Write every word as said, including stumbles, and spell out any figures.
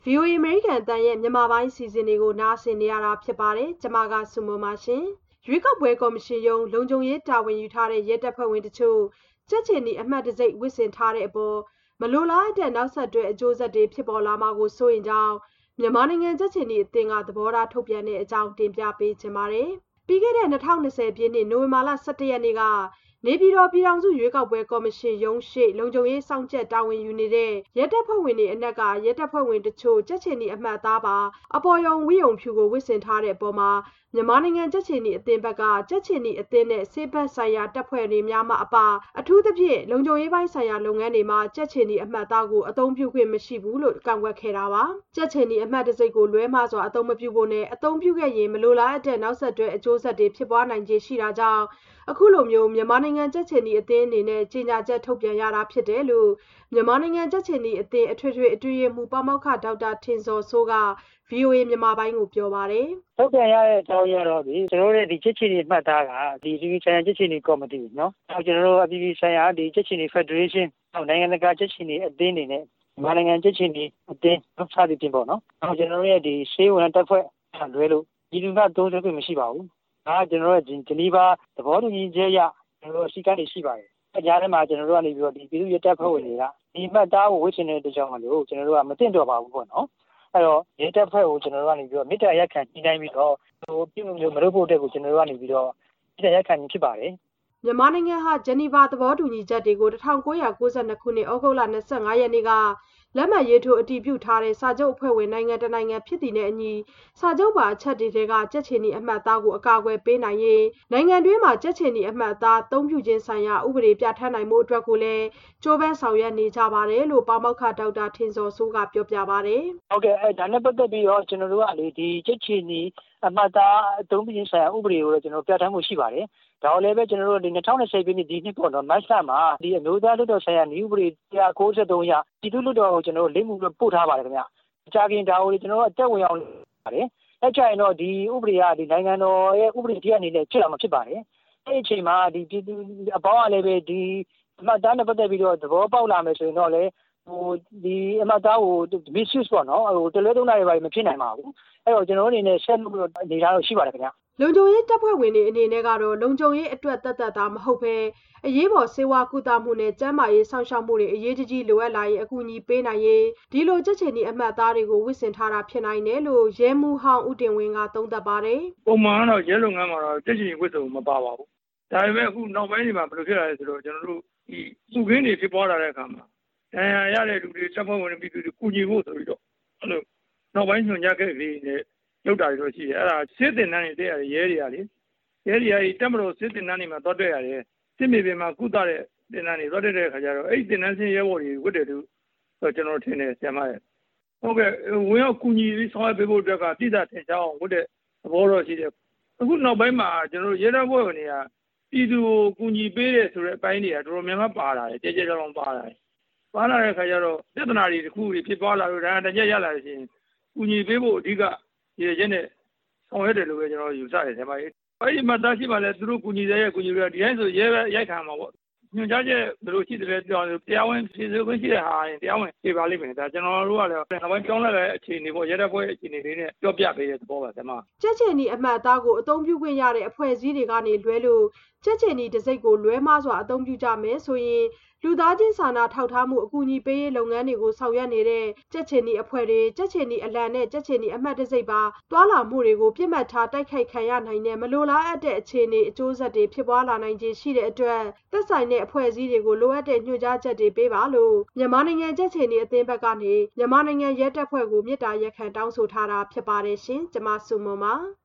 ဗွီအိုအေ အမေရိကန်အသံရဲ့မြန်မာပိုင်းစီစဉ်တွေကိုနားဆင်နေရတာဖြစ်ပါတယ်။ကျွန်မကစုမွန်ပါရှင်။ရွေးကောက်ပွဲကော်မရှင်ရုံးလုံခြုံရေးတာဝန်ယူထားတဲ့ရဲတပ်ဖွဲ့ဝင်တချို့ကြက်ချင်နီအမှတ်တံဆိပ်ဝတ်ဆင်ထားတဲ့အပေါ်မလိုလားအပ်တဲ့နောက်ဆက်တွဲအကျိုးဆက်တွေဖြစ်ပေါ်လာမှာကိုစိုးရိမ်ကြောင်းမြန်မာနိုင်ငံကြက်ချင်နီအသင်းကသဘောထားထုတ်ပြန်တဲ့အကြောင်းတင်ပြပေးချင်ပါတယ်။ပြီးခဲ့တဲ့၂၀၂၀ပြည့်နှစ်နိုဝင်ဘာလ၁၁ရက်နေ့ကနေပြည်တော်ပြည်ထောင်စုရွေးကောက်ပွဲကော်မရှင်ရုံးရှိလုံခြုံရေးစောင့်ကြပ်တာဝန်ယူနေတဲ့ရဲတပ်ဖွဲ့ဝင်တွေအနက်ကရဲတပ်ဖွဲ့ဝင်တချို့ကြက်ချင်နီအမှတ်အသားပါအပေါ်ယုံဝိယုံဖြူကိုဝတ်ဆင်ထားတဲ့အပေါ်မှာမြန်မာနိုင်ငံကြက်ချင်နီအသင်းဘက်ကကြက်ချင်နီအသင်းနဲ့စေဘက်ဆိုင်ရာတပ်ဖွဲ့တွေများမှအပအထူးသဖြင့်လုံခြုံရေးပိုင်းဆိုင်ရာလုပ်ငန်းတွေမှာကြက်ချင်နီအမှတ်အသားကိုအသုံးပြုခွင့်မရှိဘူးလို့ကန့်ကွက်ခဲ့တာပါကြက်ချင်နီအမှတ်တံဆိပ်ကိုလွဲမှားစွာအသုံးမပြုဖို့နဲ့အသုံးပြုခဲ့ရင်မလိုလားအပ်တဲ့နောက်ဆက်တွဲအကျိုးဆက်တွေဖြစ်ပွားနိုင်ခြေရှိတာကြောင့်အခုလိုမျိုးမြန်မာနိုင်ငံကြက်ချင်နီအသင်းအနေနဲ့ကြေညာချက်ထုတ်ပြန်ရတာဖြစ်တယ်လို့မြန်မာနိုင်ငံကြက်ချင်နီအသင်းအထွေထွေအတွင်းရေးမှူးပါမောက္ခဒေါက်တာထင်ဇော်စိုးက ဗွီအိုအေမြန်မာပိုင်းကိုပြောပါတယ်။ထုတ်ပြန်ရတဲ့အကြောင်းရတော့ဒီကျွန်တော်တို့ဒီကြက်ချင်နီမှတ်သားကဒီဒီဆိုင်ရာကြက်ချင်နီကော်မတီနော်။နောက်ကျွန်တော်တို့အပြည်ပြည်ဆိုင်ရာဒီကြက်ချင်နီဖက်ဒရေးရှင်းနောက်နိုင်ငံတကာကြက်ချင်နီအသင်းတွေနဲ့မြန်မာနိုင်ငံကြက်ချင်နီအသင်းစသဖြင့်ပေါ့နော်။နောက်ကျွန်တော်တို့ရဲ့ဒီရှေးဝန်တပ်ဖွဲ့လွဲလို့ဒီလူကသုံးစွဲခွင့်မရှိပါဘူး။ဒါကကျွန်တော်တို့ဂျနီဗာသဘောတူညီချက်အရကျွန်တော်တို့အစည်းအကမ်းတွေရှိပါတယ်။အကြားထဲမှာကျွန်တော်တို့ကနေပြီးတော့ဒီပြည်သူ့ရဲတပ်ဖွဲ့ဝင်တွေကဒီမှတ်သားကိုဝတ်ဆင်တဲ့အတွက်ကြောင့်မလို့ကျွန်တော်တို့ကမတင်တော့ပါဘူးပေါ့နော်။အဲ့တော့ရဲတပ်ဖွဲ့ကိုကျွန်တော်တို့ကနေပြီးတော့မေတ္တာရပ်ခံညှိနှိုင်းပြီးတော့ဟိုပြုလို့မလုပ်ဖို့အတွက်ကိုကျွန်တော်တို့ကနေပြီးတော့မေတ္တာရပ်ခံခြင်းဖြစ်ပါတယ်မြန်မာနိုင်ငံဟာဂျနီဗာသဘောတူညီချက်တွေကို၁၉၉၂ခုနှစ်ဩဂုတ်လ၂၅ရက်နေ့ကလက်မှတ်ရေးထိုးအတည်ပြုထားတဲ့စာချုပ်အဖွဲ့ဝင်နိုင်ငံတနိုင်ငံဖြစ်တည်တဲ့အညီစာချုပ်ပါအချက်တွေကကြက်ချင်နီအမှတ်အသားကိုအကာအကွယ်ပေးနိုင်ရေးနိုင်ငံတွင်းမှာကြက်ချင်နီအမှတ်အသားအသုံးပြုခြင်းဆိုင်ရာဥပဒေပြဋ္ဌာန်းနိုင်မှုအတွက်ကိုလည်းကြိုးပမ်းဆောင်ရွက်နေကြပါတယ်လို့ပါမောက္ခဒေါက်တာထင်ဇော်စိုးကပြောပြပါတယ်။ဟုတ်ကဲ့အဲဒါနဲ့ပတ်သက်ပြီးတော့ကျွန်တော်တို့ကလေဒီကြက်ချင်နီအမှတ်အသားအသုံးပြုခြင်းဆိုင်ရာဥပဒေကိုလည်းကျွန်တော်ပြဋ္ဌာန်းမှုရှိပါတယ်။ဒါကိုလည်းပဲကျွန်တော်တို့ဒီ၂၀၂၀ပြည့်နှစ်ဒီနှစ်ပေါ့နော်မတ်လမှာဒီအမျိုးသားလွှတ်တော်ဆိုင်ရာနည်းဥပဒေ၁၉၃ရာပြည်သူ့လွှတ်တော်ကိုကျွန်တော်တို့လိမ့်မှုပို့ထားပါတယ်ခင်ဗျ။အကြခင်ဒါကိုကျွန်တော်တို့အတက်ဝင်အောင်ပါတယ်။အဲ့ကြရင်တော့ဒီဥပဒေကဒီနိုင်ငံတော်ရဲ့ဥပဒေတရားအနေနဲ့ဖြစ်လာမှာဖြစ်ပါတယ်။အဲ့ဒီအချိန်မှာဒီပြည်သူအပေါင်းကလည်းပဲဒီအမှတ်အသားနဲ့ပတ်သက်ပြီးတော့သဘောပေါက်လာမယ်ဆိုရင်တော့လေဟိုဒီအမှတ်အသားကို misuse ပေါ့နော်ဟိုတလဲသုံးတာတွေပါမဖြစ်နိုင်ပါဘူး။အဲ့တော့ကျွန်တော်တို့အနေနဲ့ဆက်လုပ်လို့အနေထားတော့ရှိပါတယ်ခင်ဗျ။လုံခြုံရေးတပ်ဖွဲ့ဝင်တွေအနေနဲ့ကတော့လုံခြုံရေးအတွက်တတ်တတ်တာမဟုတ်ဘဲအရေးပေါ်ဆေးဝါးကုသမှုနဲ့ကျန်းမာရေးဆောင်ရှောက်မှုတွေအရေးကြီးကြီးလိုအပ်လာရင်အကူအညီပေးနိုင်ရေးဒီလိုကြက်ချင်နီအမှတ်အသားတွေကိုဝတ်ဆင်ထားတာဖြစ်နိုင်တယ်လို့ရဲမှူးဟောင်းဦးတင်ဝင်းကသုံးသပ်ပါတယ်။ပုံမှန်တော့ရဲလုပ်ငန်းမှာတော့ကြက်ချင်နီဝတ်စုံမပါပါဘူး။ဒါပေမဲ့အခုနောက်ပိုင်းဒီမှာဘယ်လိုဖြစ်လာလဲဆိုတော့ကျွန်တော်တို့ဒီစုခင်းတွေဖြစ်ပေါ်လာတဲ့အခါမှာဒဏ်ရာရတဲ့လူတွေတပ်ဖွဲ့ဝင်တွေပြည်သူတွေကူညီဖို့ဆိုပြီးတော့အဲ့လိုနောက်ပိုင်းညွှန်ကြားခဲ့ပြီးနဲ့လောက်တာတွေတော့ရှိတယ်အဲ့ဒါစစ်တင်တန်းတွေတဲ့ရတယ်ရဲတွေကလေရဲတွေကတက်မလို့စစ်တင်တန်းတွေမှာတွတ်တွေ့ရတယ်စစ်မြေပြင်မှာကုသတဲ့တင်တန်းတွေတွတ်တွေ့တဲ့အခါကျတော့အဲ့ဒီတင်တန်းစင်းရဲဘော်တွေဝတ်တယ်လို့ကျွန်တော်ထင်တယ်ဆရာမရဲ့ဟုတ်ကဲ့ဝင်ရောက်ကူညီပြီးဆောင်ရွက်ပေးဖို့အတွက်ကပြည်သာထင်ရှားအောင်ဝတ်တဲ့သဘောတော့ရှိတယ်အခုနောက်ပိုင်းမှာကျွန်တော်ရဲတပ်ဖွဲ့ဝင်တွေကပြည်သူကိုကူညီပေးတယ်ဆိုတဲ့အပိုင်းတွေကတော်တော်များများပါလာတယ်ကြဲကြဲကြောင်ပါလာတယ်ပါလာတဲ့အခါကျတော့ပြဿနာတွေတစ်ခုတွေဖြစ်သွားလာလို့ဒါတကြက်ရလာရှင်ကူညီပေးဖို့အဓိကရည်ရက်နဲ့ဆောင်ရွက်တယ်လို့ပဲကျွန်တော်ယူဆတယ်ဆရာမကြီးအဲ့ဒီမှာသားရှိမှလည်းသူတို့ကူညီတဲ့ရဲ့ကူညီရဒီတိုင်းဆိုရဲပဲရိုက်ခံမှာပေါ့ညွှန်ကြားချက်ဘယ်လိုရှိတယ်လဲပြောတရားဝင်ပြည်သူ့ခွင့်ရှိတဲ့ဟာရင်တရားဝင်ပြပါလိမ့်မယ်ဒါကျွန်တော်တို့ကလည်းနောက်ပိုင်းကြောင်းလာတဲ့အခြေအနေပေါ့ရဲတပ်ဖွဲ့အခြေအနေလေးနဲ့ပြောပြပေးတဲ့သဘောပါဆရာမကြက်ချင်နီအမှတ်အသားကိုအသုံးပြုခွင့်ရတဲ့အဖွဲ့အစည်းတွေကနေလွဲလို့ကြက်ချင်နီတစိ့ကိုလွဲမှားစွာအသုံးပြုကြမယ်ဆိုရင်လူသားချင်းစာနာထောက်ထားမှုအကူအညီပေးရေးလုပ်ငန်းတွေကိုဆောင်ရွက်နေတဲ့ကြက်ချင်နီအဖွဲ့တွေကြက်ချင်နီအလံနဲ့ကြက်ချင်နီအမှတ်တစိ့ပါတွာလာမှုတွေကိုပြစ်မှတ်ထားတိုက်ခိုက်ခံရနိုင်တဲ့မလိုလားအပ်တဲ့အခြေအနေအကျိုးဆက်တွေဖြစ်ပွားလာနိုင်ခြေရှိတဲ့အတွက်သက်ဆိုင်တဲ့အဖွဲ့အစည်းတွေကိုလိုအပ်တဲ့ညွှန်ကြားချက်တွေပေးပါလို့မြန်မာနိုင်ငံကြက်ချင်နီအသင်းဘက်ကနေမြန်မာနိုင်ငံရဲတပ်ဖွဲ့ကိုမေတ္တာရပ်ခံတောင်းဆိုထားတာဖြစ်ပါတယ်ရှင်။ကျွန်မစုမွန်ပါ